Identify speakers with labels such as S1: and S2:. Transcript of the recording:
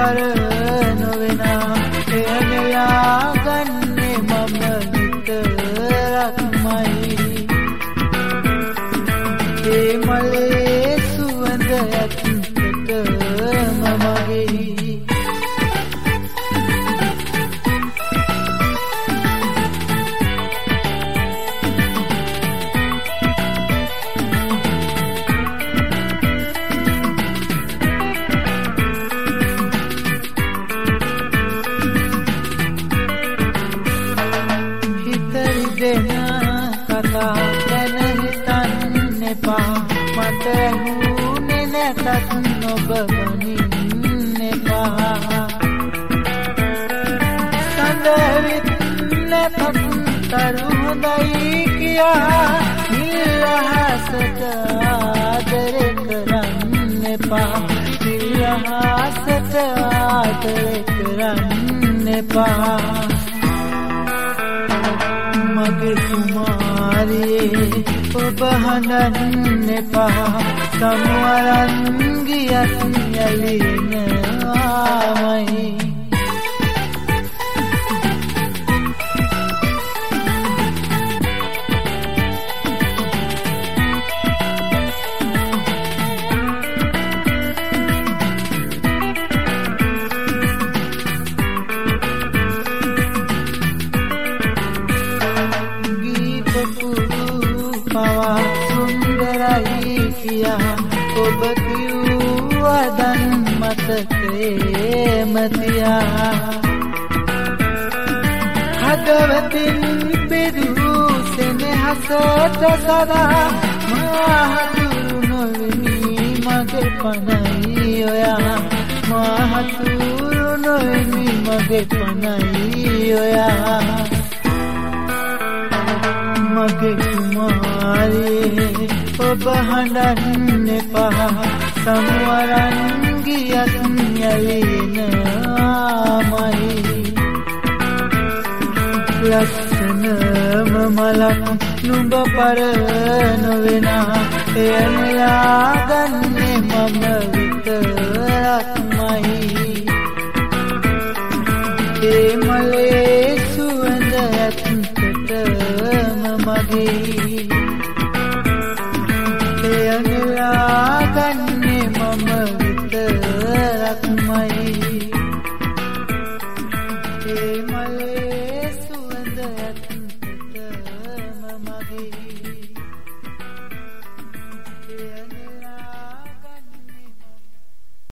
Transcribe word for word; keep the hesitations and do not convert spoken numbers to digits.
S1: පර නොවෙනා එයනලා ගන්නේ මම විතරක්මයි ඒ මලේ සුවඳ ඇත්තටම මගේ කතා ගැන හිතන්න එපා මට ඇහුනේ නැතත් නොබ මනින්න එපා සඳවිත් නැතත් තරු හොඳයි කියා නිල්හසට ආදරේ කරන්න එපා නිල්හසට ආදරේ කරන්න එපා මගේ කුමාරියේ ඔබ හඬන්න එපා සමුවරන් ගියත් යලිනවාමයි සුන්දරයි කියා ඔබ කිව්වදන් මතකේම තියා හදවතින් බෙදූ සෙනෙහසට සදා මාහතුරු නොවෙමි මගේ පනයි ඔයා මාහතුරු නොවෙමි මගේ පනයි ඔයා මගේ කුමාරියේ ඔබ හඬන්න එපා සමුවරන් ගියත් යලිනවාමයි ලස්සනම මලක් නුඹ පර නොවෙනා එයනලා ගන්නේ මම විතරක්මයි ඒ මලේ සුවඳ ඇත්තටම මගේ එයනලා ගන්නේ මම විතරක්මයි ඒ මලේ සුවඳ ඇත්තටම